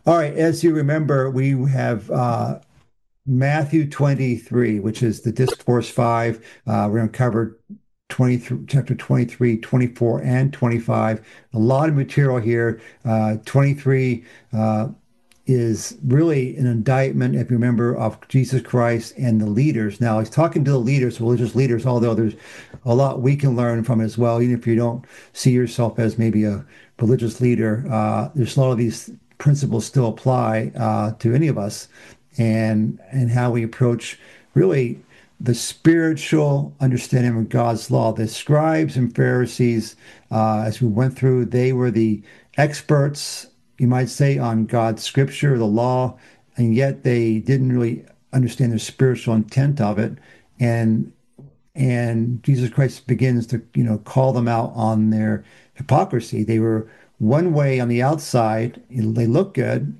All right, as you remember, we have Matthew 23, which is the Discourse 5. We're going to cover 23, chapter 23, 24, and 25. A lot of material here. 23 is really an indictment, if you remember, of Jesus Christ and the leaders. Now, he's talking to the leaders, religious leaders, although there's a lot we can learn from it as well, even if you don't see yourself as maybe a religious leader. There's a lot of these principles still apply to any of us, and how we approach really the spiritual understanding of God's law. The scribes and Pharisees, as we went through, they were the experts, you might say, on God's scripture, the law, and yet they didn't really understand the spiritual intent of it. And and Jesus Christ begins to, call them out on their hypocrisy. They were one way on the outside. They look good,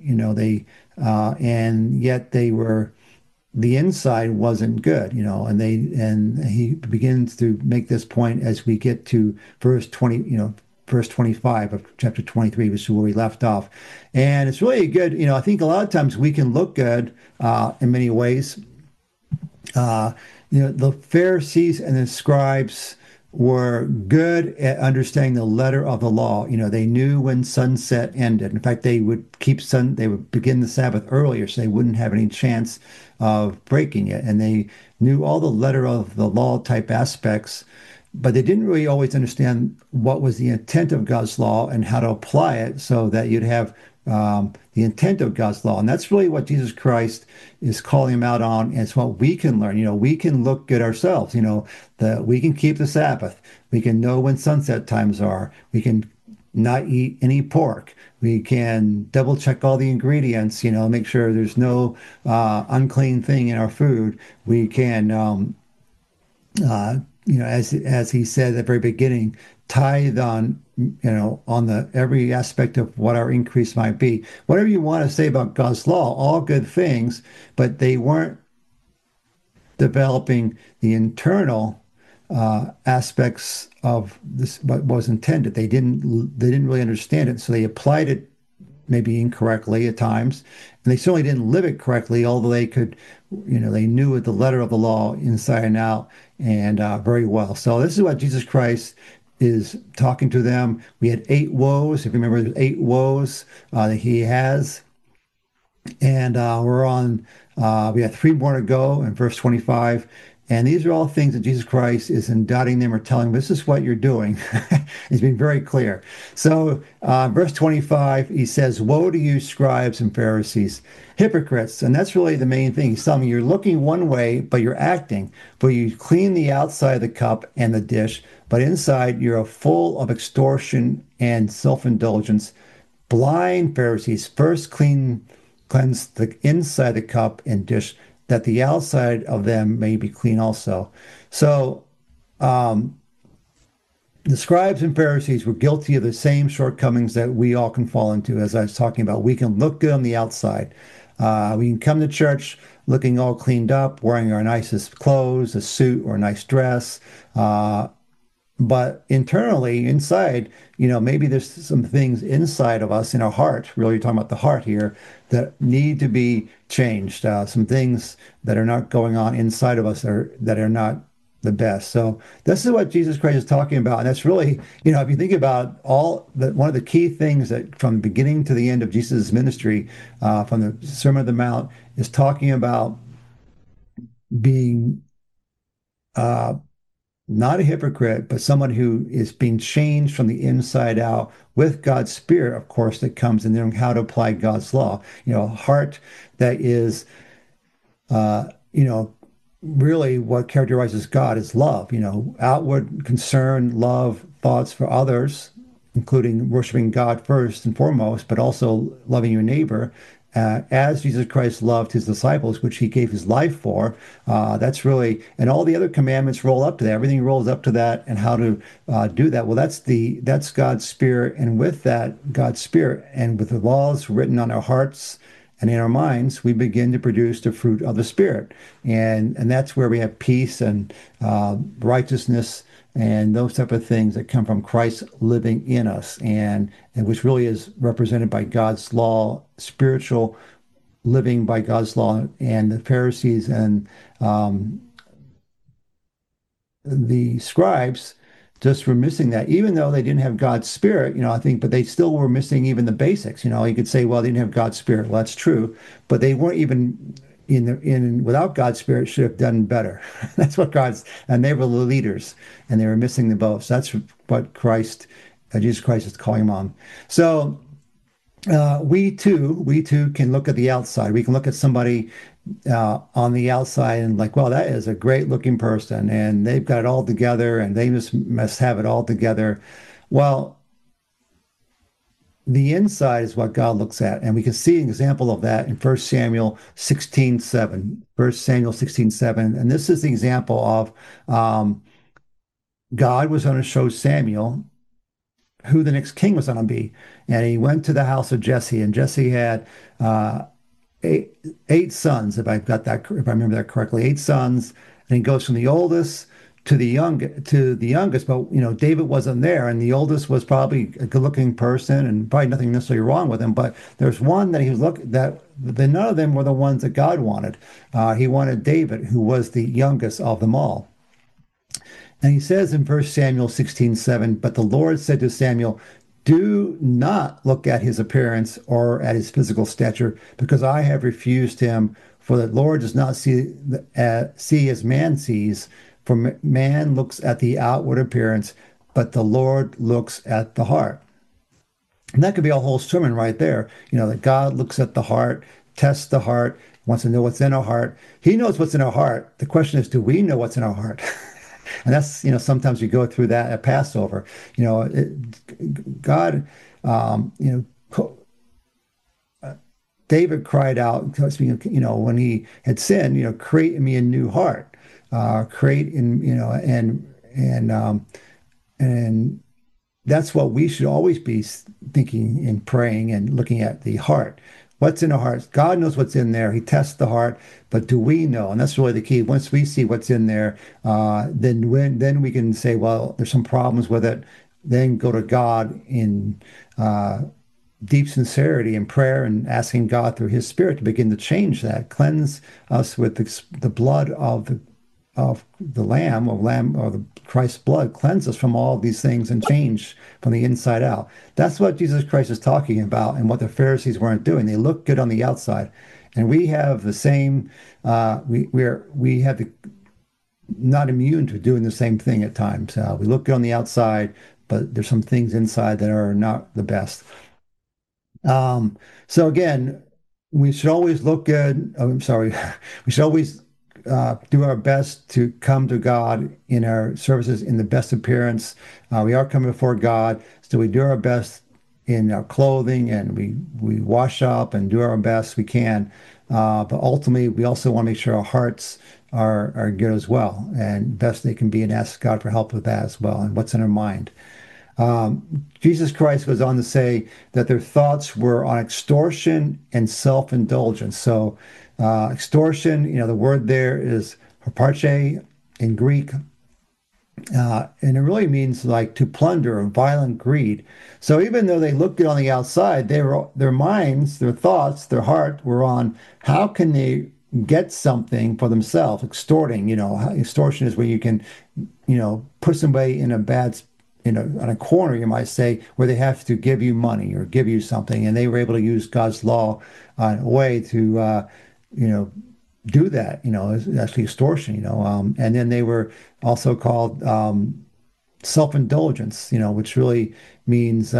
and yet the inside wasn't good, and he begins to make this point as we get to verse 25 of chapter 23, which is where we left off. And it's really good. I think a lot of times we can look good in many ways. Uh, the Pharisees and the scribes were good at understanding the letter of the law. They knew when sunset ended. In fact, they would begin the Sabbath earlier, so they wouldn't have any chance of breaking it. And they knew all the letter of the law type aspects, but they didn't really always understand what was the intent of God's law and how to apply it so that you'd have the intent of God's law. And that's really what Jesus Christ is calling him out on. And it's what we can learn. We can look good ourselves, that we can keep the Sabbath. We can know when sunset times are. We can not eat any pork. We can double check all the ingredients, make sure there's no unclean thing in our food. We can as he said at the very beginning, tithe on the every aspect of what our increase might be. Whatever you want to say about God's law, all good things, but they weren't developing the internal aspects of this what was intended. They didn't really understand it, so they applied it maybe incorrectly at times, and they certainly didn't live it correctly, although they could, they knew the letter of the law inside and out, and very well. So this is what Jesus Christ is talking to them. We had 8 woes. If you remember, there's 8 woes that he has, and we have 3 more to go in verse 25. And these are all things that Jesus Christ is indicting them or telling them, this is what you're doing. He's been very clear. So, verse 25, he says, woe to you, scribes and Pharisees, hypocrites. And that's really the main thing. He's telling me you're looking one way, but you're acting. For you clean the outside of the cup and the dish, but inside you're full of extortion and self-indulgence. Blind Pharisees, first cleanse the inside of the cup and dish, that the outside of them may be clean also. So um, the scribes and Pharisees were guilty of the same shortcomings that we all can fall into, as I was talking about. We can look good on the outside. We can come to church looking all cleaned up, wearing our nicest clothes, a suit or a nice dress. But internally, inside, maybe there's some things inside of us in our heart, really talking about the heart here, that need to be changed. Some things that are not going on inside of us that are not the best. So this is what Jesus Christ is talking about. And that's really, if you think about one of the key things that from the beginning to the end of Jesus' ministry, from the Sermon on the Mount, is talking about being uh, not a hypocrite, but someone who is being changed from the inside out with God's Spirit, of course, that comes in knowing how to apply God's law. A heart that is, uh, you know, really what characterizes God is love, outward concern, love, thoughts for others, including worshiping God first and foremost, but also loving your neighbor. As Jesus Christ loved his disciples, which he gave his life for, that's really, and all the other commandments roll up to that. Everything rolls up to that, and how to do that. Well, that's God's Spirit, and with that God's Spirit, and with the laws written on our hearts and in our minds, we begin to produce the fruit of the Spirit, and that's where we have peace and righteousness and those type of things that come from Christ living in us, and which really is represented by God's law, spiritual living by God's law, and the Pharisees and um, the scribes just were missing that, even though they didn't have God's spirit, I think, but they still were missing even the basics. You could say, well, they didn't have God's spirit. Well, that's true, but they weren't even without God's spirit should have done better. That's what and they were the leaders and they were missing the boat. So that's what Jesus Christ is calling them on. So we too can look at the outside. We can look at somebody on the outside and like, well, that is a great looking person and they've got it all together and they must have it all together. Well, the inside is what God looks at. And we can see an example of that in 1 Samuel 16:7. 1 Samuel 16:7. And this is the example of God was going to show Samuel who the next king was going to be. And he went to the house of Jesse, and Jesse had uh, eight sons, if I remember that correctly, eight sons, and he goes from the oldest to the youngest. But David wasn't there, and the oldest was probably a good-looking person, and probably nothing necessarily wrong with him. But there's one that he was that none of them were the ones that God wanted. He wanted David, who was the youngest of them all. And he says in 1 Samuel 16:7, but the Lord said to Samuel, do not look at his appearance or at his physical stature, because I have refused him. For the Lord does not see as man sees, for man looks at the outward appearance, but the Lord looks at the heart. And that could be a whole sermon right there. That God looks at the heart, tests the heart, wants to know what's in our heart. He knows what's in our heart. The question is, do we know what's in our heart? And that's, sometimes we go through that at Passover. God, David cried out, when he had sinned, create in me a new heart, create in, and that's what we should always be thinking and praying and looking at the heart. What's in our hearts? God knows what's in there. He tests the heart, but do we know? And that's really the key. Once we see what's in there, then we can say, well, there's some problems with it. Then go to God in deep sincerity and prayer and asking God through His Spirit to begin to change that, cleanse us with the blood of the Lamb or the Christ's blood, cleanse us from all these things and change from the inside out. That's what Jesus Christ is talking about, and what the Pharisees weren't doing. They look good on the outside, and we have the same. We have the not immune to doing the same thing at times. We look good on the outside, but there's some things inside that are not the best. So again, we should always look good. Oh, I'm sorry. We should always do our best to come to God in our services in the best appearance. We are coming before God, so we do our best in our clothing, and we wash up and do our best we can. But ultimately, we also want to make sure our hearts are good as well, and best they can be, and ask God for help with that as well, and what's in our mind. Jesus Christ goes on to say that their thoughts were on extortion and self-indulgence. So, extortion, the word there is harparche in Greek, and it really means like to plunder or violent greed. So even though they looked good on the outside, their minds, their thoughts, their heart were on how can they get something for themselves. Extorting, extortion is where you can, put somebody in a on a corner, you might say, where they have to give you money or give you something, and they were able to use God's law in a way to, do that. It's actually extortion. And then they were also called self-indulgence. Which really means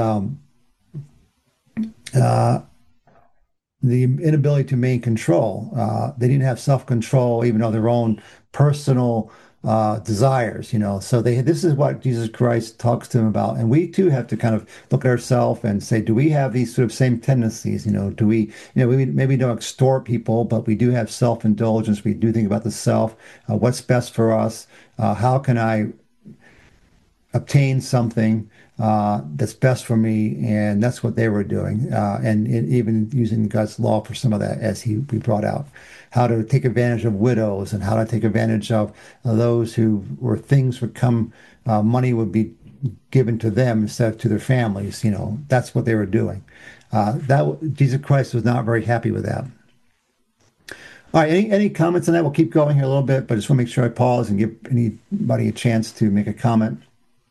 uh, the inability to maintain control. They didn't have self-control, even of their own personal desires. So this is what Jesus Christ talks to them about. And we too have to kind of look at ourselves and say, do we have these sort of same tendencies? Do we, we maybe don't extort people, but we do have self-indulgence. We do think about the self, what's best for us. How can I obtain something that's best for me, and that's what they were doing, and even using God's law for some of that, as we brought out, how to take advantage of widows and how to take advantage of those who where things would come, money would be given to them instead of to their families. That's what they were doing. That Jesus Christ was not very happy with that. All right, any comments on that? We'll keep going here a little bit, but I just want to make sure I pause and give anybody a chance to make a comment.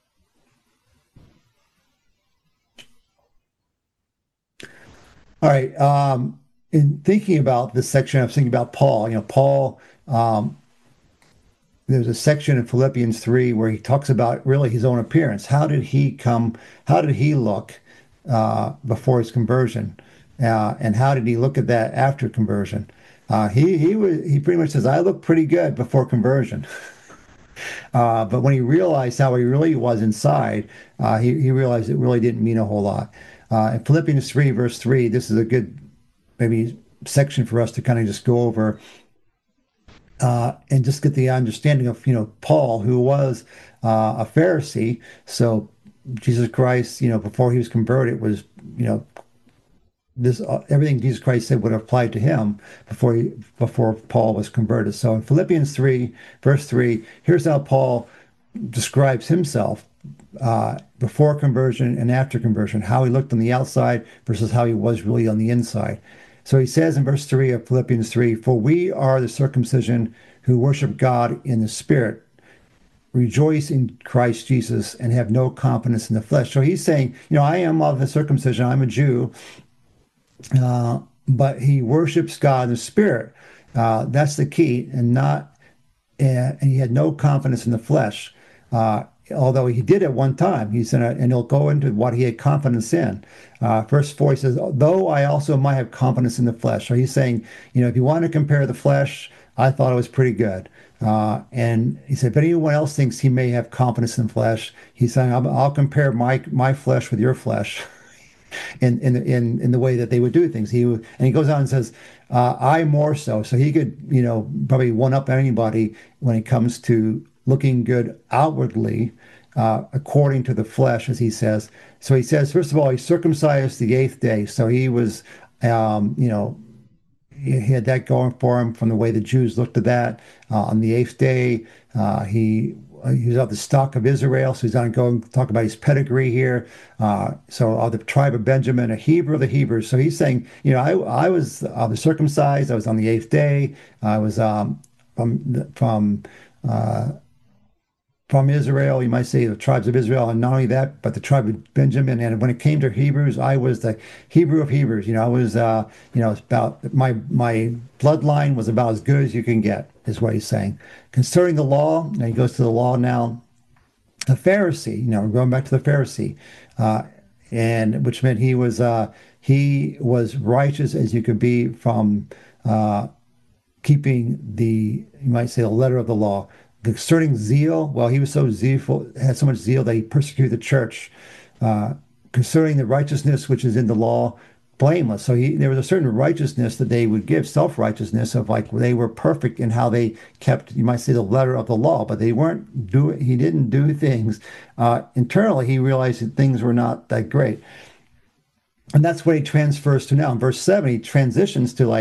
All right. In thinking about this section, I was thinking about Paul. Paul, there's a section in Philippians 3 where he talks about really his own appearance. How did he come? How did he look before his conversion? And how did he look at that after conversion? He pretty much says, I look pretty good before conversion. But when he realized how he really was inside, he realized it really didn't mean a whole lot. In Philippians 3, verse 3, this is a good maybe section for us to kind of just go over and just get the understanding of, Paul, who was a Pharisee. So Jesus Christ, before he was converted, was, this everything Jesus Christ said would apply to him before Paul was converted. So in Philippians 3, verse 3, here's how Paul describes himself before conversion and after conversion, how he looked on the outside versus how he was really on the inside. So he says in verse 3 of Philippians 3, for we are the circumcision who worship God in the spirit, rejoice in Christ Jesus, and have no confidence in the flesh. So he's saying, I am of the circumcision, I'm a Jew, but he worships God in the spirit. That's the key, and he had no confidence in the flesh. Although he did at one time, he said, and he'll go into what he had confidence in. Verse 4, he says, though I also might have confidence in the flesh. So he's saying, if you want to compare the flesh, I thought it was pretty good. And he said, but anyone else thinks he may have confidence in the flesh, he's saying, I'll compare my flesh with your flesh. In the way that they would do things. And he goes on and says, I more so. So he could, probably one up anybody when it comes to looking good outwardly, according to the flesh, as he says. So he says, first of all, he circumcised the eighth day. So he was, he had that going for him from the way the Jews looked at that. On the eighth day, he was of the stock of Israel, so he's not going to talk about his pedigree here. So of the tribe of Benjamin, a Hebrew of the Hebrews. So he's saying, I was of the circumcised. I was on the eighth day. I was from Israel. You might say the tribes of Israel, and not only that, but the tribe of Benjamin. And when it came to Hebrews, I was the Hebrew of Hebrews. I was, it's about my bloodline was about as good as you can get, is what he's saying. Concerning the law, and he goes to the law now. A Pharisee, we're going back to the Pharisee, and which meant he was righteous as you could be from keeping you might say, the letter of the law. Concerning zeal, well, he was so zealful, had so much zeal that he persecuted the church. Concerning the righteousness which is in the law, blameless. So there was a certain righteousness that they would give, self-righteousness of like they were perfect in how they kept, you might say, the letter of the law, but he didn't do things. Internally, he realized that things were not that great. And that's what he transfers to now. In verse 7, he transitions to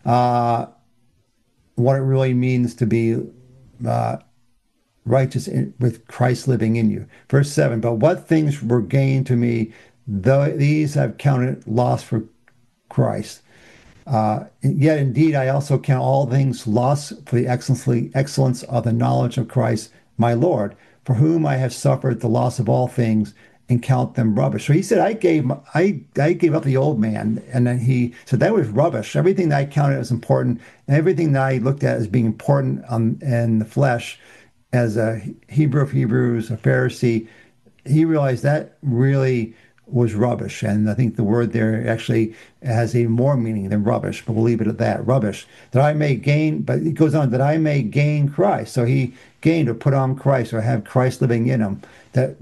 what it really means to be righteous with Christ living in you. Verse 7, but what things were gained to me, these I've counted loss for Christ. Yet indeed I also count all things loss for the excellence of the knowledge of Christ my Lord, for whom I have suffered the loss of all things and count them rubbish. So he said, I gave up the old man. And then he said that was rubbish. Everything that I counted as important, and everything that I looked at as being important in the flesh, as a Hebrew of Hebrews, a Pharisee, he realized that really was rubbish. And I think the word there actually has even more meaning than rubbish, but we'll leave it at that, rubbish. That I may gain, but it goes on, that I may gain Christ. So he gained or put on Christ or have Christ living in him, that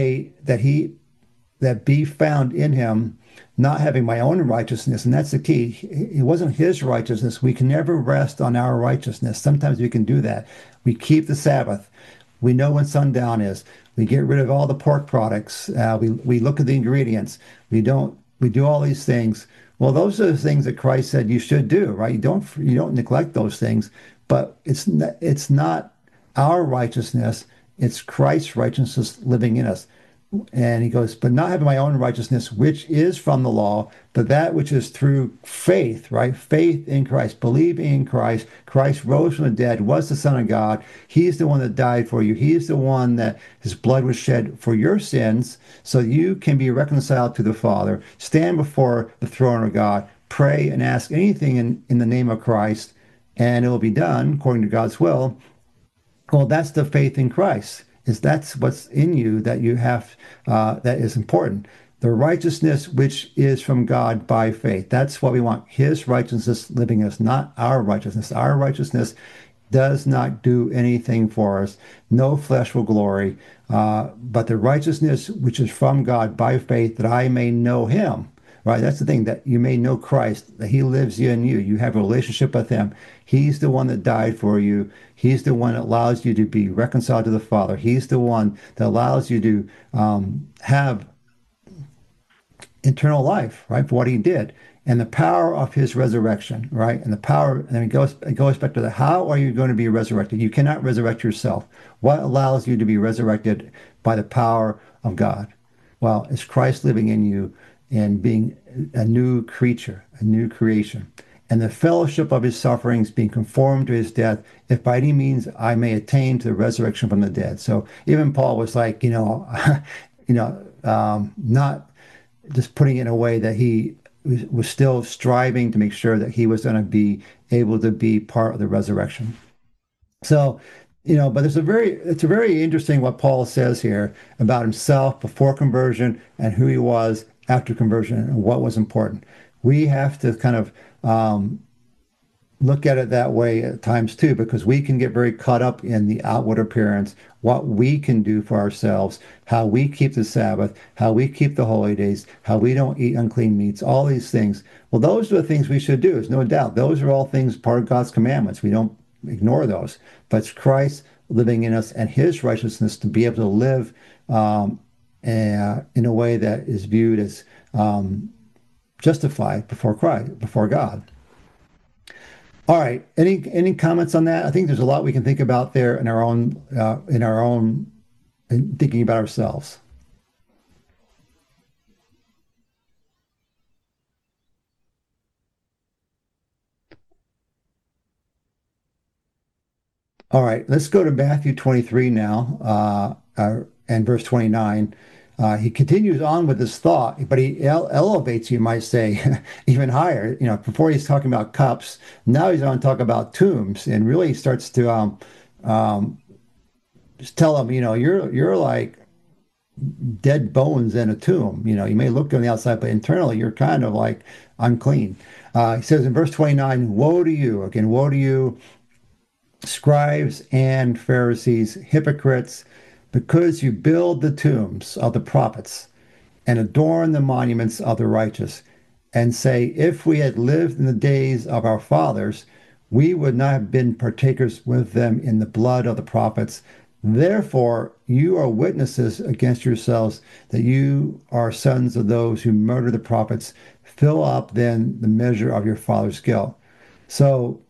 be found in him, not having my own righteousness. And that's the key. It wasn't his righteousness. We can never rest on our righteousness. Sometimes we can do that. We keep the Sabbath. We know when sundown is. We get rid of all the pork products. We look at the ingredients. We do all these things. Well, those are the things that Christ said you should do, right? You don't neglect those things, but it's not our righteousness. It's Christ's righteousness living in us. And he goes, but not having my own righteousness, which is from the law, but that which is through faith, right? Faith in Christ, believing in Christ. Christ rose from the dead, was the Son of God. He's the one that died for you. He's the one that his blood was shed for your sins, so you can be reconciled to the Father, stand before the throne of God, pray and ask anything in the name of Christ, and it will be done according to God's will. Well, that's the faith in Christ. Is that's what's in you that you have that is important. The righteousness which is from God by faith. That's what we want. His righteousness living in us, not our righteousness. Our righteousness does not do anything for us. No flesh will glory. But the righteousness which is from God by faith, that I may know him. Right? That's the thing, that you may know Christ, that he lives in you. You have a relationship with him. He's the one that died for you. He's the one that allows you to be reconciled to the Father. He's the one that allows you to have eternal life, right, for what he did. And the power of his resurrection, right? And the power, and then it goes back to the how are you going to be resurrected? You cannot resurrect yourself. What allows you to be resurrected by the power of God? Well, it's Christ living in you and being a new creature, a new creation. And the fellowship of his sufferings, being conformed to his death, if by any means I may attain to the resurrection from the dead. So even Paul was like, not just putting it in a way that he was still striving to make sure that he was going to be able to be part of the resurrection. So, but it's a very interesting what Paul says here about himself before conversion and who he was after conversion and what was important. We have to kind of look at it that way at times too, because we can get very caught up in the outward appearance, what we can do for ourselves, how we keep the Sabbath, how we keep the holy days, how we don't eat unclean meats, all these things. Well, those are the things we should do. There's no doubt. Those are all things part of God's commandments. We don't ignore those. But it's Christ living in us and his righteousness to be able to live in a way that is viewed as justified before Christ, before God. All right. Any comments on that? I think there's a lot we can think about there in thinking about ourselves. All right. Let's go to Matthew 23 now, and verse 29. He continues on with this thought, but he elevates, you might say, even higher. Before he's talking about cups, now he's going to talk about tombs, and really starts to just tell them, you're like dead bones in a tomb. You may look on the outside, but internally you're kind of like unclean. He says in verse 29, "Woe to you!" Again, woe to you, scribes and Pharisees, hypocrites, because you build the tombs of the prophets and adorn the monuments of the righteous, and say, if we had lived in the days of our fathers, we would not have been partakers with them in the blood of the prophets. Therefore, you are witnesses against yourselves that you are sons of those who murder the prophets. Fill up then the measure of your father's guilt. So,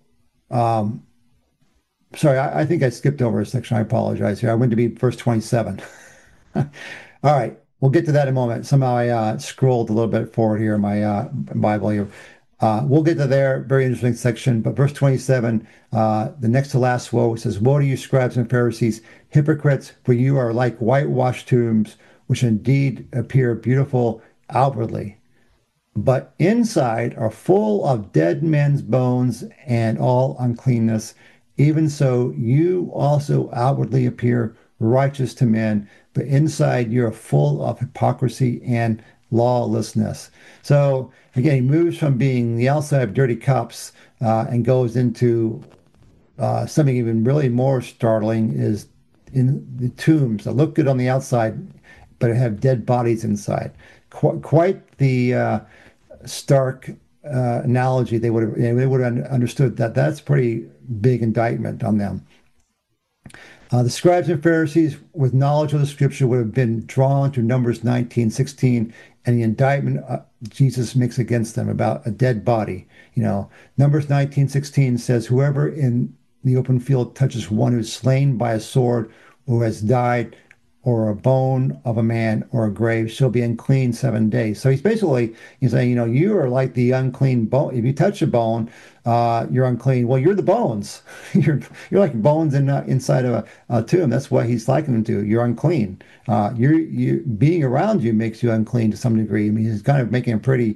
sorry, I think I skipped over a section. I apologize here. I went to be verse 27. All right, we'll get to that in a moment. Somehow I scrolled a little bit forward here in my Bible here. We'll get to there. Very interesting section. But verse 27, the next to last woe, it says, "Woe to you, scribes and Pharisees, hypocrites, for you are like whitewashed tombs, which indeed appear beautiful outwardly, but inside are full of dead men's bones and all uncleanness. Even so, you also outwardly appear righteous to men, but inside you're full of hypocrisy and lawlessness." So again, he moves from being the outside of dirty cups and goes into something even really more startling is in the tombs that look good on the outside, but have dead bodies inside. Quite the stark analogy. They would have understood that that's pretty big indictment on them. The scribes and Pharisees, with knowledge of the scripture, would have been drawn to Numbers 19:16 and the indictment Jesus makes against them about a dead body. Numbers 19:16 says, "Whoever in the open field touches one who is slain by a sword or who has died, or a bone of a man or a grave shall be unclean 7 days." So he's saying, you are like the unclean bone. If you touch a bone, you're unclean. Well, you're the bones. You're like bones inside of a tomb. That's what he's likening them to. You're unclean. You being around you makes you unclean to some degree. I mean, he's kind of making a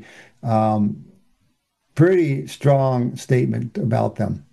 pretty strong statement about them.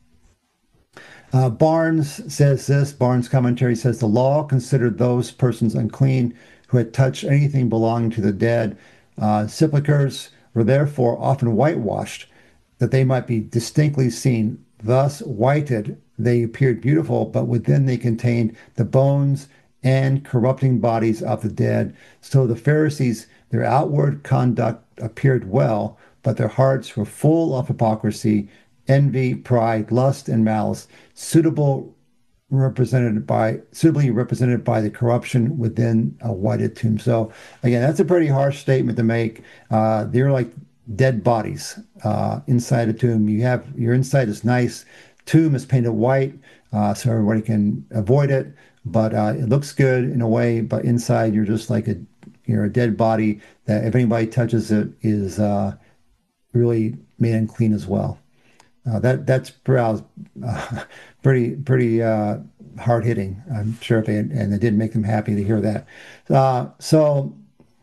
Barnes says this, Barnes' commentary says the law considered those persons unclean who had touched anything belonging to the dead. Sepulchres were therefore often whitewashed that they might be distinctly seen. Thus, whited, they appeared beautiful, but within they contained the bones and corrupting bodies of the dead. So the Pharisees, their outward conduct appeared well, but their hearts were full of hypocrisy, envy, pride, lust, and malice, suitably represented by the corruption within a whited tomb. So again, that's a pretty harsh statement to make. They're like dead bodies inside a tomb. You have your inside is nice. Tomb is painted white, so everybody can avoid it, but it looks good in a way. But inside, you're a dead body that if anybody touches it is really made unclean as well. That's pretty hard hitting. I'm sure and it didn't make them happy to hear that. So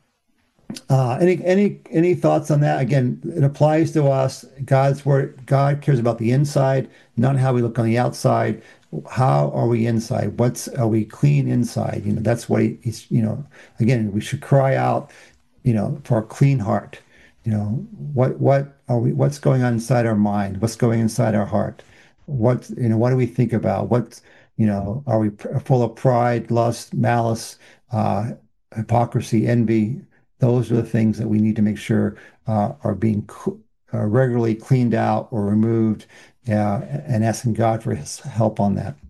any thoughts on that? Again, it applies to us. God's word. God cares about the inside, not how we look on the outside. How are we inside? Are we clean inside? That's what he's. Again, we should cry out, for a clean heart. What's going on inside our mind? What's going inside our heart? What do we think about? Are we full of pride, lust, malice, hypocrisy, envy? Those are the things that we need to make sure are being regularly cleaned out or removed, and asking God for his help on that.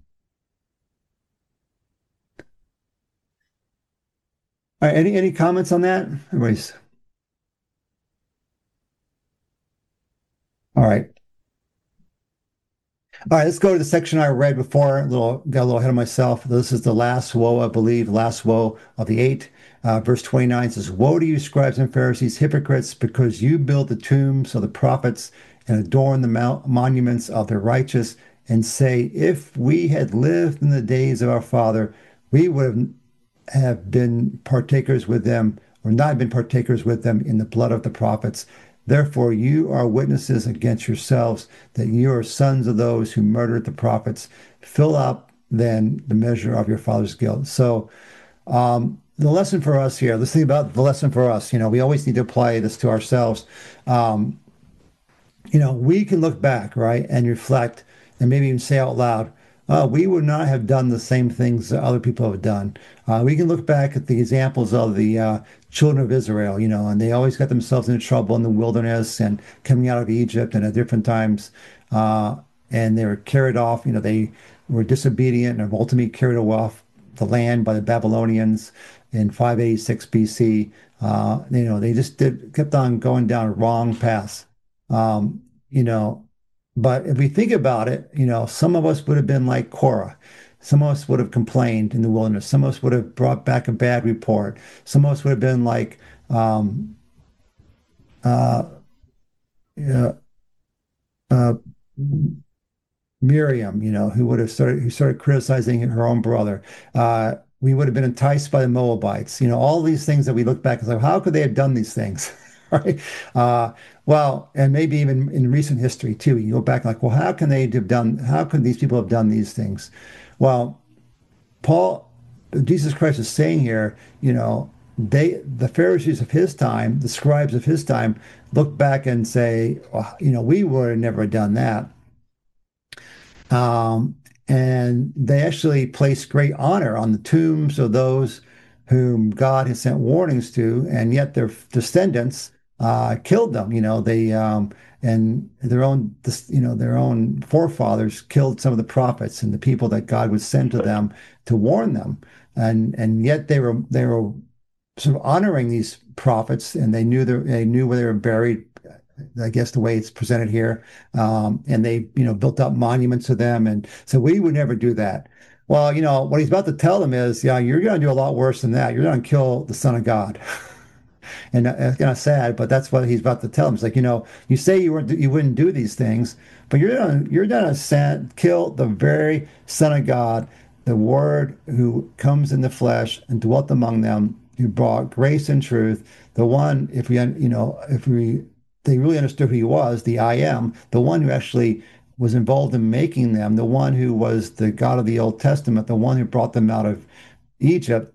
All right, any comments on that? Everybody's all right. All right, let's go to the section I read before. Got a little ahead of myself. This is the last woe, I believe, the last woe of the eight. Verse 29 says, "Woe to you, scribes and Pharisees, hypocrites, because you build the tombs of the prophets and adorn the monuments of the righteous, and say, if we had lived in the days of our father, we would have been partakers with them, or not been partakers with them in the blood of the prophets. Therefore, you are witnesses against yourselves that you are sons of those who murdered the prophets. Fill up then the measure of your father's guilt." So, the lesson for us here, let's think about the lesson for us. We always need to apply this to ourselves. Um, we can look back, right, and reflect and maybe even say out loud, we would not have done the same things that other people have done. We can look back at the examples of the children of Israel, and they always got themselves into trouble in the wilderness and coming out of Egypt and at different times. And they were carried off, they were disobedient and ultimately carried off the land by the Babylonians in 586 BC. They just kept on going down wrong paths. Um, you know, but if we think about it, some of us would have been like Korah. Some of us would have complained in the wilderness. Some of us would have brought back a bad report. Some of us would have been like um, uh, uh, uh, Miriam, who started criticizing her own brother. We would have been enticed by the Moabites. All these things that we look back and say, how could they have done these things? Right? Well, and maybe even in recent history too, you go back like, well, how could these people have done these things? Well, Paul, Jesus Christ is saying here, the Pharisees of his time, the scribes of his time, look back and say, well, we would have never done that. Um, and they actually place great honor on the tombs of those whom God has sent warnings to, and yet their descendants killed them. They and their own forefathers killed some of the prophets and the people that God would send to them to warn them, and yet they were sort of honoring these prophets, and they knew where they were buried. I guess the way it's presented here, and they built up monuments to them, and so we would never do that. Well, what he's about to tell them is, yeah, you're going to do a lot worse than that. You're going to kill the Son of God. And it's kind of sad, but that's what he's about to tell them. It's like, you say you wouldn't do these things, but you're gonna kill the very Son of God, the Word who comes in the flesh and dwelt among them, who brought grace and truth, the one, if they really understood who he was, the I am, the one who actually was involved in making them, the one who was the God of the Old Testament, the one who brought them out of Egypt,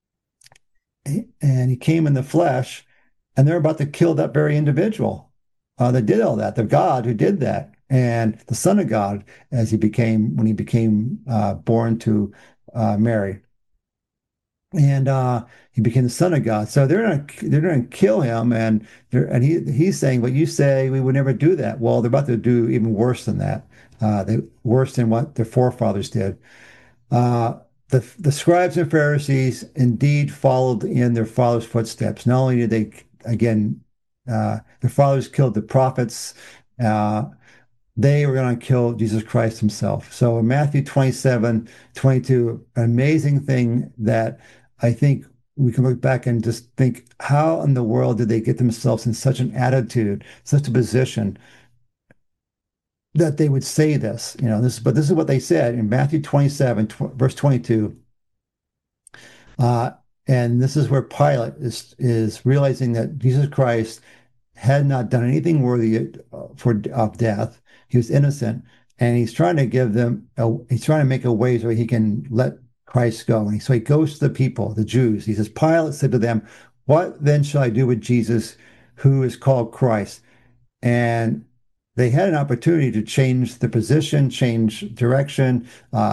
and he came in the flesh, and they're about to kill that very individual that did all that, the God who did that, and the Son of God, when he became born to Mary, and he became the Son of God. So they're gonna kill him, and he's saying, "But you say we would never do that." Well, they're about to do even worse than that. Worse than what their forefathers did. The scribes and Pharisees indeed followed in their father's footsteps. Not only did they, again, their fathers killed the prophets, uh, they were going to kill Jesus Christ himself. So in Matthew 27:22, an amazing thing that I think we can look back and just think, how in the world did they get themselves in such an attitude, such a position that they would say this? But this is what they said in Matthew 27, verse 22. Uh, and this is where Pilate is realizing that Jesus Christ had not done anything worthy of death. He was innocent, and he's trying to make a way so he can let Christ go. So he goes to the people, the Jews. He says, Pilate said to them, "What then shall I do with Jesus, who is called Christ?" And they had an opportunity to change the position, change direction,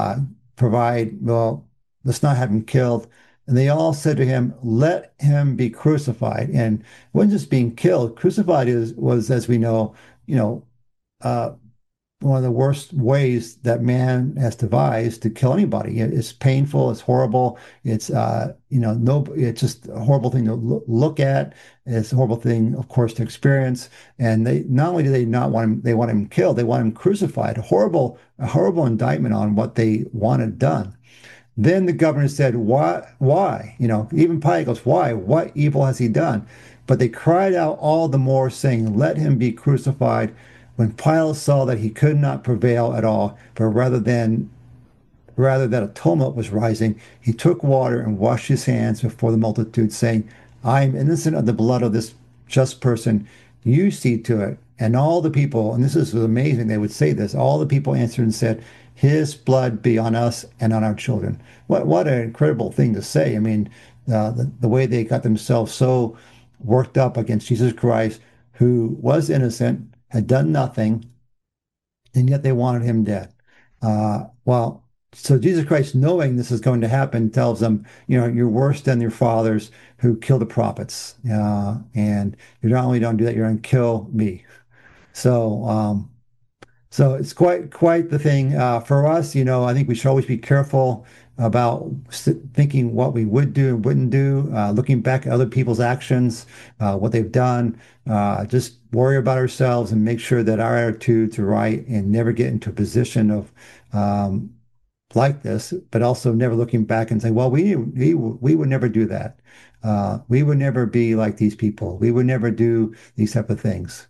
well, let's not have him killed. And they all said to him, "Let him be crucified." And it wasn't just being killed. Crucified was, as we know, you know, uh, one of the worst ways that man has devised to kill anybody. It's painful, it's horrible, it's no, it's just a horrible thing to look at. It's a horrible thing, of course, to experience. And they not only do they not want him, they want him killed, they want him crucified. A horrible indictment on what they wanted done. Then the governor said, "Why? Why?" Even Pilate goes, "Why? What evil has he done?" But they cried out all the more, saying, "Let him be crucified." When Pilate saw that he could not prevail at all, but rather that a tumult was rising, he took water and washed his hands before the multitude, saying, "I am innocent of the blood of this just person. You see to it." And all the people, and this is amazing, they would say this, all the people answered and said, "His blood be on us and on our children." What an incredible thing to say. I mean, the way they got themselves so worked up against Jesus Christ, who was innocent, had done nothing, and yet they wanted him dead. Well, so Jesus Christ, knowing this is going to happen, tells them, "You're worse than your fathers who killed the prophets, and you not only don't do that, you're going to kill me." So, so it's quite the thing for us. I think we should always be careful about thinking what we would do and wouldn't do, looking back at other people's actions, what they've done. Just worry about ourselves and make sure that our attitudes are right, and never get into a position of like this, but also never looking back and saying, "Well, we would never do that. We would never be like these people. We would never do these type of things."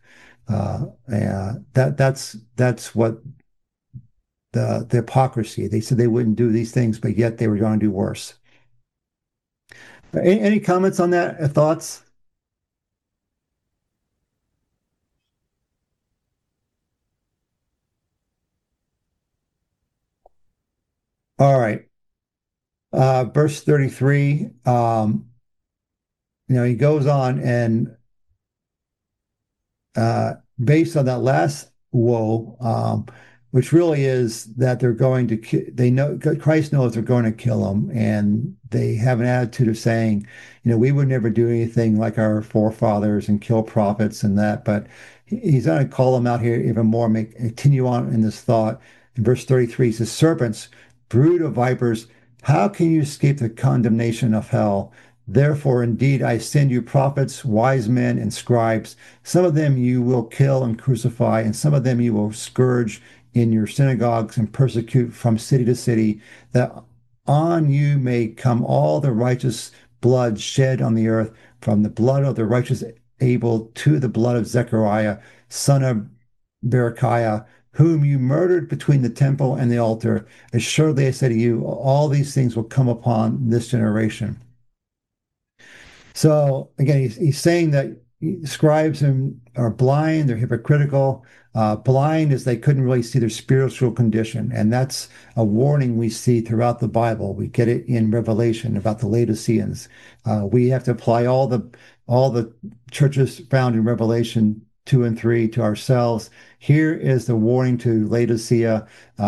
That's what the hypocrisy. They said they wouldn't do these things, but yet they were going to do worse. Any comments on that? Thoughts? All right. Verse 33. He goes on and based on that last woe, which really is that they're going to, they know, Christ knows they're going to kill him, and they have an attitude of saying, we would never do anything like our forefathers and kill prophets and that, but he's going to call them out here even more, make continue on in this thought. In verse 33, he says, serpents, brood of vipers, how can you escape the condemnation of hell? Therefore, indeed, I send you prophets, wise men, and scribes. Some of them you will kill and crucify, and some of them you will scourge in your synagogues and persecute from city to city, that on you may come all the righteous blood shed on the earth, from the blood of the righteous Abel to the blood of Zechariah, son of Berechiah, whom you murdered between the temple and the altar. Assuredly, I say to you, all these things will come upon this generation. So again, he's saying that scribes are blind, they're hypocritical. Blind as they couldn't really see their spiritual condition. And that's a warning we see throughout the Bible. We get it in Revelation about the Laodiceans. We have to apply all the churches found in Revelation 2 and 3 to ourselves. Here is the warning to Laodicea.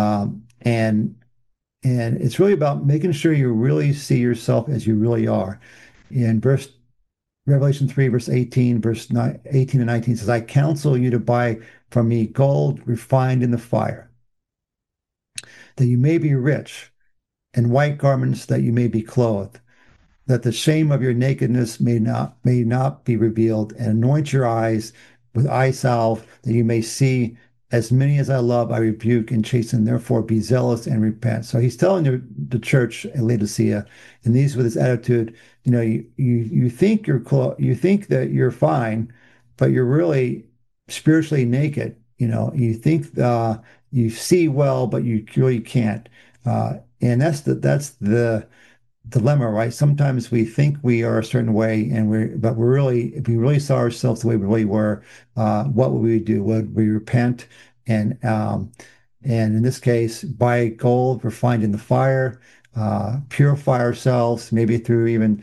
And it's really about making sure you really see yourself as you really are. In Revelation 3, verse 18, 18 and 19 says, I counsel you to buy from me gold refined in the fire, that you may be rich, and white garments that you may be clothed, that the shame of your nakedness may not be revealed, and anoint your eyes with eye salve, that you may see. As many as I love, I rebuke and chasten. Therefore, be zealous and repent. So he's telling the church at Laodicea, and these with his attitude, you think you think that you're fine, but you're really spiritually naked. You think you see well, but you really can't. And that's the dilemma, right? Sometimes we think we are a certain way, but if we really saw ourselves the way we really were, what would we do? Would we repent and in this case, buy gold refined in the fire, purify ourselves, maybe through even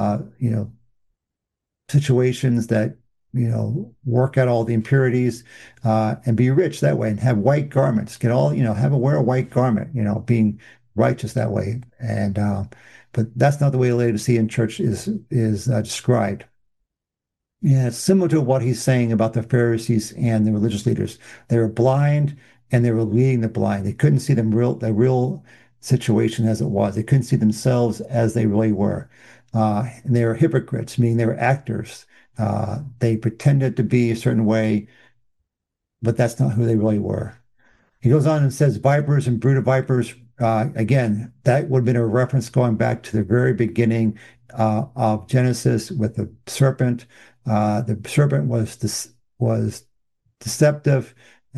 situations that work out all the impurities, and be rich that way, and have white garments. Wear a white garment, being righteous that way. And but that's not the way the Laodicean church is described. Yeah, it's similar to what he's saying about the Pharisees and the religious leaders. They were blind and they were leading the blind. They couldn't see the real situation as it was. They couldn't see themselves as they really were. And they were hypocrites, meaning they were actors. They pretended to be a certain way, but that's not who they really were. He goes on and says, vipers and brood of vipers. Again, that would have been a reference going back to the very beginning of Genesis with the serpent. The serpent was deceptive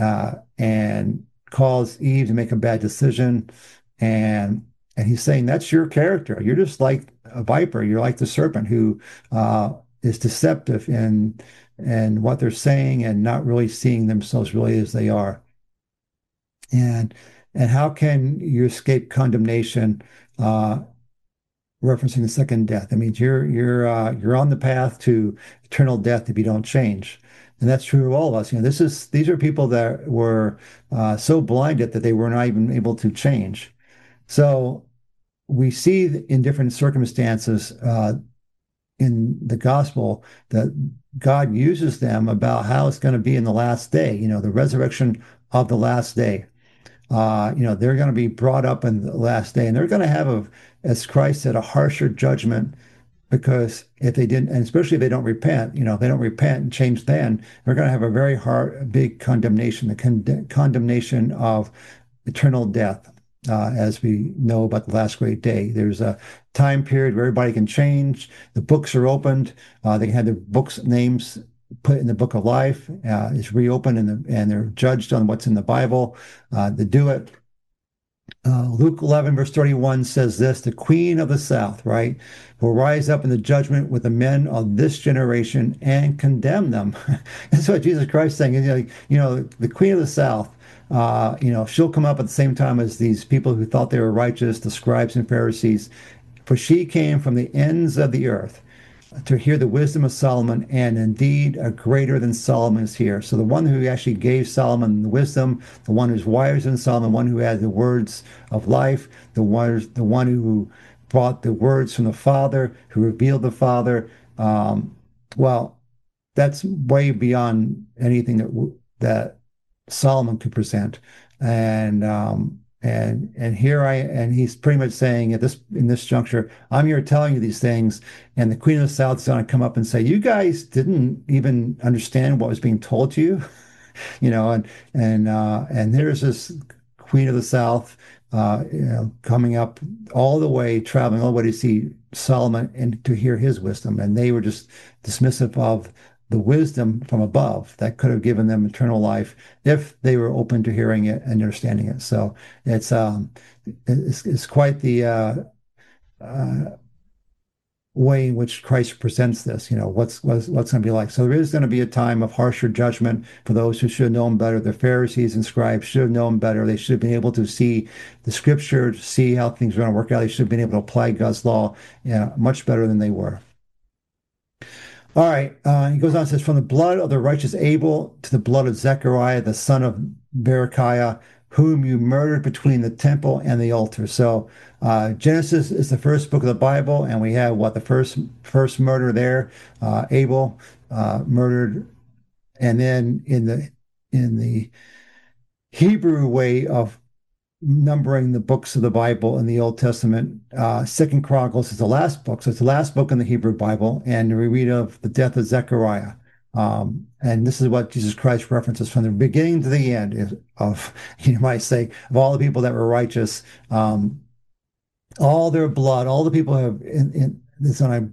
and caused Eve to make a bad decision. And he's saying that's your character. You're just like a viper. You're like the serpent who is deceptive in what they're saying and not really seeing themselves really as they are. And how can you escape condemnation? Referencing the second death. I mean, you're on the path to eternal death if you don't change, and that's true of all of us. These are people that were so blinded that they were not even able to change. So we see in different circumstances in the gospel that God uses them about how it's going to be in the last day. The resurrection of the last day. They're going to be brought up in the last day, and they're going to have as Christ said, a harsher judgment, because if they didn't, and especially if they don't repent, if they don't repent and change, then they're going to have a very big condemnation, the condemnation of eternal death, as we know about the last great day. There's a time period where everybody can change. The books are opened. They can have their books names put in the book of life. It's reopened, and they're judged on what's in the Bible. They do it. Luke 11, verse 31 says this, the queen of the south, right, will rise up in the judgment with the men of this generation and condemn them. That's what Jesus Christ is saying. The queen of the south, she'll come up at the same time as these people who thought they were righteous, the scribes and Pharisees, for she came from the ends of the earth to hear the wisdom of Solomon, and indeed a greater than Solomon is here. So the one who actually gave Solomon the wisdom, the one who's wiser than Solomon, one who had the words of life, the one who brought the words from the Father, who revealed the Father. Well, that's way beyond anything that Solomon could present. And here and he's pretty much saying at this in this juncture, I'm here telling you these things, and the Queen of the South is going to come up and say, you guys didn't even understand what was being told to you, and there's this Queen of the South, coming up all the way, traveling all the way to see Solomon and to hear his wisdom, and they were just dismissive of the wisdom from above that could have given them eternal life if they were open to hearing it and understanding it. So it's um, it's quite the uh, way in which Christ presents this, what's going to be like. So there is going to be a time of harsher judgment for those who should have known better. The Pharisees and scribes should have known better. They should have been able to see the scripture, to see how things are going to work out. They should have been able to apply God's law, much better than they were. All right. He goes on and says, from the blood of the righteous Abel to the blood of Zechariah, the son of Berechiah, whom you murdered between the temple and the altar. So Genesis is the first book of the Bible, and we have what the first murder there, Abel murdered, and then in the Hebrew way of numbering the books of the Bible in the Old Testament. Second Chronicles is the last book, so it's the last book in the Hebrew Bible, and we read of the death of Zechariah. And this is what Jesus Christ references from the beginning to the end of, you might say, of all the people that were righteous, all their blood, all the people have in this, and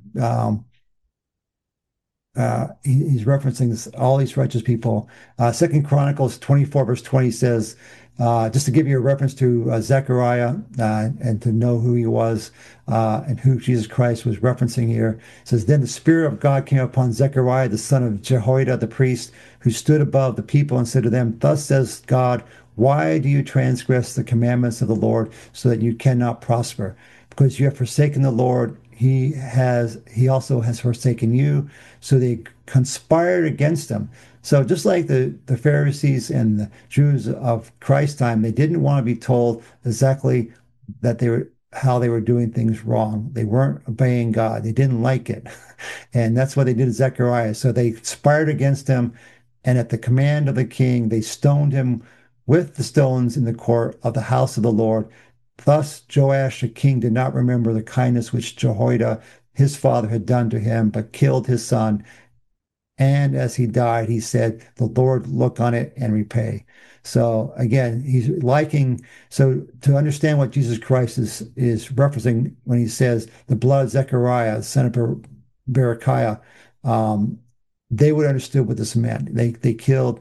he's referencing all these righteous people. Second Chronicles 24, verse 20 says, just to give you a reference to Zechariah and to know who he was and who Jesus Christ was referencing here, it says, then the Spirit of God came upon Zechariah, the son of Jehoiada, the priest, who stood above the people and said to them, thus says God, why do you transgress the commandments of the Lord so that you cannot prosper? Because you have forsaken the Lord, he also has forsaken you. So they conspired against him. So just like the Pharisees and the Jews of Christ's time, they didn't want to be told exactly that they were how they were doing things wrong. They weren't obeying God. They didn't like it. And that's what they did to Zechariah. So they conspired against him, and at the command of the king, they stoned him with the stones in the court of the house of the Lord. Thus Joash the king did not remember the kindness which Jehoiada his father had done to him, but killed his son. And as he died, he said, the Lord look on it and repay. So again, he's liking, so to understand what Jesus Christ is referencing when he says the blood of Zechariah, son of Berechiah, they would have understood what this meant. They killed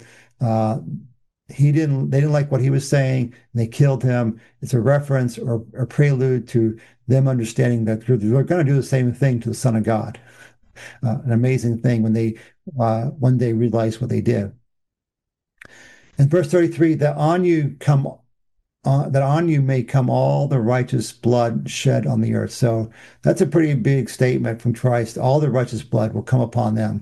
they didn't like what he was saying, and they killed him. It's a reference or a prelude to them understanding that they're going to do the same thing to the Son of God. An amazing thing when they one day realized what they did. In verse 33, that on you may come all the righteous blood shed on the earth. So that's a pretty big statement from Christ. All the righteous blood will come upon them.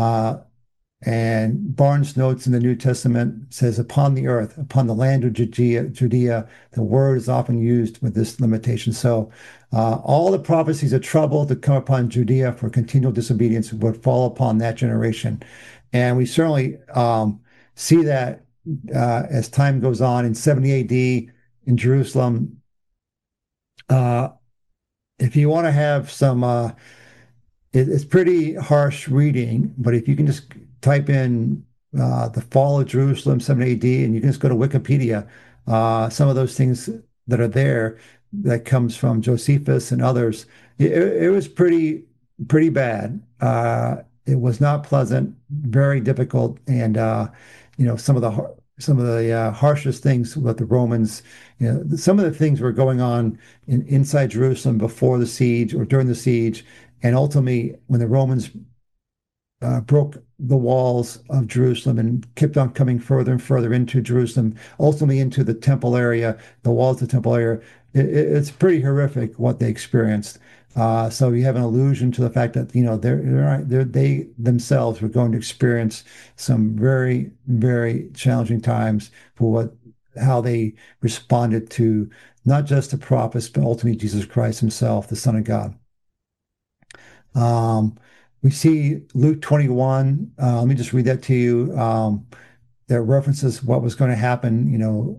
And Barnes notes in the New Testament says, upon the earth, upon the land of Judea, the word is often used with this limitation. So all the prophecies of trouble to come upon Judea for continual disobedience would fall upon that generation. And we certainly see that as time goes on in 70 AD in Jerusalem. Uh, if you want to have some it's pretty harsh reading, but if you can just type in the fall of Jerusalem, 70 AD, and you can just go to Wikipedia, some of those things that are there that comes from Josephus and others, it was pretty bad. It was not pleasant, very difficult, and some of the harshest things with the Romans. Some of the things were going on inside Jerusalem before the siege or during the siege, and ultimately, when the Romans broke the walls of Jerusalem and kept on coming further and further into Jerusalem, ultimately into the temple area, the walls of the temple area, it's pretty horrific what they experienced. So you have an allusion to the fact that they themselves were going to experience some very, very challenging times for how they responded to not just the prophets, but ultimately Jesus Christ himself, the Son of God. Um, We see Luke 21. Let me just read that to you. That references what was going to happen,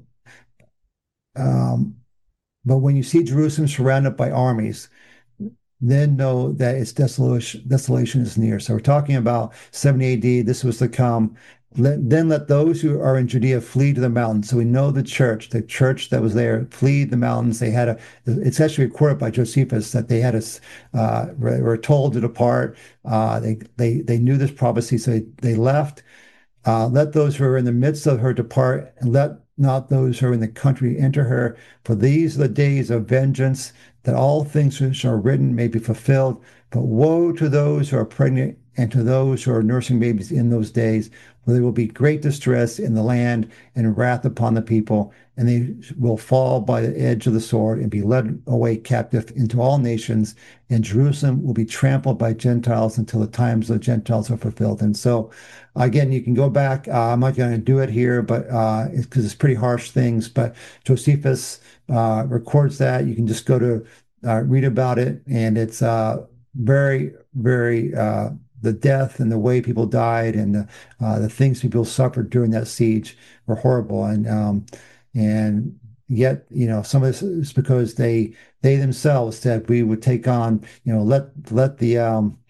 um, but when you see Jerusalem surrounded by armies, then know that its desolation is near. So we're talking about 70 AD. This was to come. Then let those who are in Judea flee to the mountains. So we know the church that was there, flee the mountains. It's actually recorded by Josephus that they had were told to depart. They knew this prophecy, so they left. Let those who are in the midst of her depart, and let not those who are in the country enter her. For these are the days of vengeance, that all things which are written may be fulfilled. But woe to those who are pregnant and to those who are nursing babies in those days, for there will be great distress in the land and wrath upon the people, and they will fall by the edge of the sword and be led away captive into all nations. And Jerusalem will be trampled by Gentiles until the times of the Gentiles are fulfilled. And so, again, you can go back. I'm not going to do it here, but because it's pretty harsh things. But Josephus records that. You can just go to read about it, and it's very, very the death and the way people died and the things people suffered during that siege were horrible. And yet, some of this is because they themselves said we would take on, let the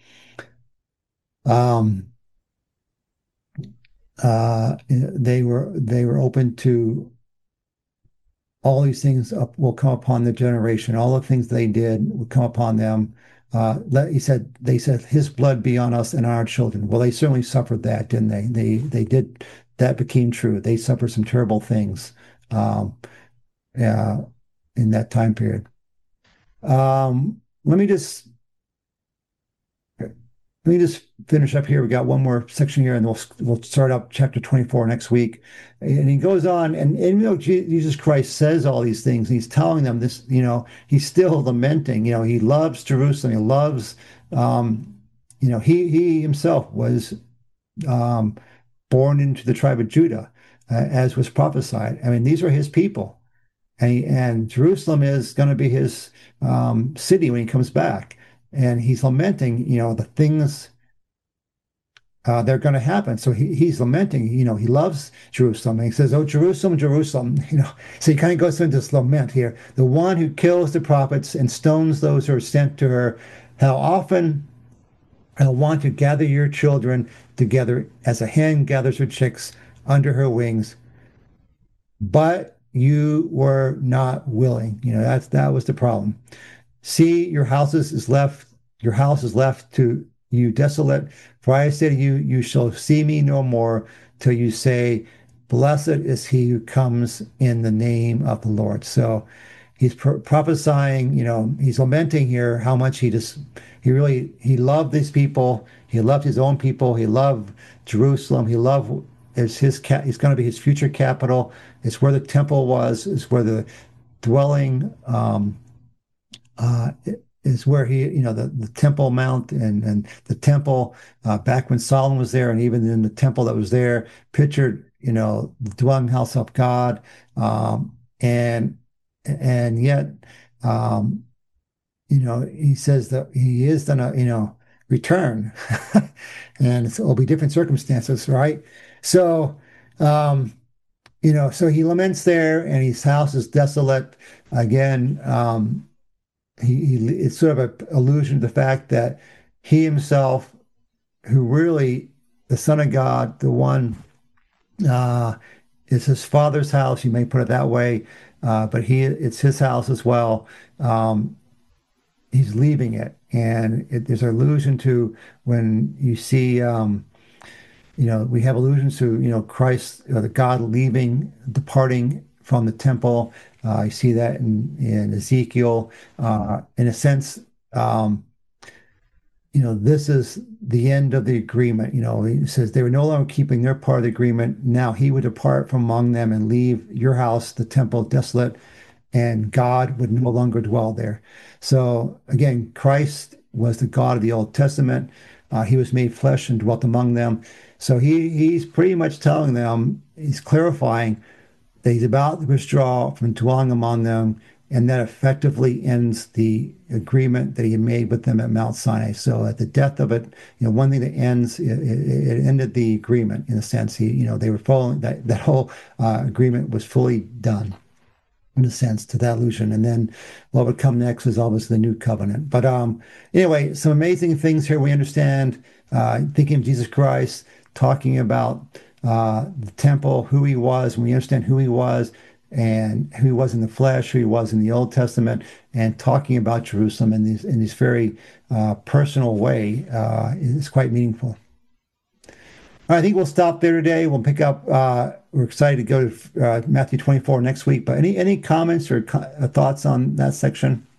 um, they were open to all these things will come upon the generation. All the things they did will come upon them. They said, his blood be on us and on our children. Well, they certainly suffered that, didn't they? They did. That became true. They suffered some terrible things um, uh, in that time period. Let me just finish up here. We got one more section here, and we'll start up chapter 24 next weck. And he goes on, and Jesus Christ says all these things, and he's telling them this, he's still lamenting. He loves Jerusalem. He loves, he himself was um, born into the tribe of Judah, as was prophesied. I mean, these are his people. And Jerusalem is going to be his city when he comes back. And he's lamenting, the things that are going to happen. So he's lamenting, he loves Jerusalem. And he says, "Oh, Jerusalem, Jerusalem," So he kind of goes into this lament here. The one who kills the prophets and stones those who are sent to her. How often I want to gather your children together as a hen gathers her chicks under her wings, but you were not willing. That was the problem. See, your house is left to you desolate. For I say to you, you shall see me no more till you say, blessed is he who comes in the name of the Lord. So he's prophesying, he's lamenting here how much he loved these people. He loved his own people. He loved Jerusalem. It's going to be his future capital. It's where the temple was. It's where the dwelling uh, is where the Temple Mount and the temple back when Solomon was there, and even in the temple that was there, pictured the dwelling house of God, and yet um, he says that he is gonna return, and it'll be different circumstances, right? So. Um, so he laments there, and his house is desolate again. It's sort of an allusion to the fact that he himself, who really the Son of God, the one uh, is his father's house. You may put it that way, but it's his house as well. Um, he's leaving it, and there's an allusion to when you see. We have allusions to, Christ, the God leaving, departing from the temple. You see that in Ezekiel. In a sense, um, this is the end of the agreement. He says they were no longer keeping their part of the agreement. Now he would depart from among them and leave your house, the temple, desolate, and God would no longer dwell there. So again, Christ was the God of the Old Testament. He was made flesh and dwelt among them. So he's pretty much telling them, he's clarifying that he's about to withdraw from dwelling among them, and that effectively ends the agreement that he had made with them at Mount Sinai. So at the death of it, one thing that ends, it ended the agreement in a sense. They were following that whole agreement was fully done in a sense to that illusion. And then what would come next is obviously the new covenant. But anyway, some amazing things here. We understand thinking of Jesus Christ, talking about the temple, who he was, and we understand who he was and who he was in the flesh, who he was in the Old Testament, and talking about Jerusalem in this very personal way is quite meaningful. I think we'll stop there today. We'll pick up. We're excited to go to Matthew 24 next week. But any comments or thoughts on that section?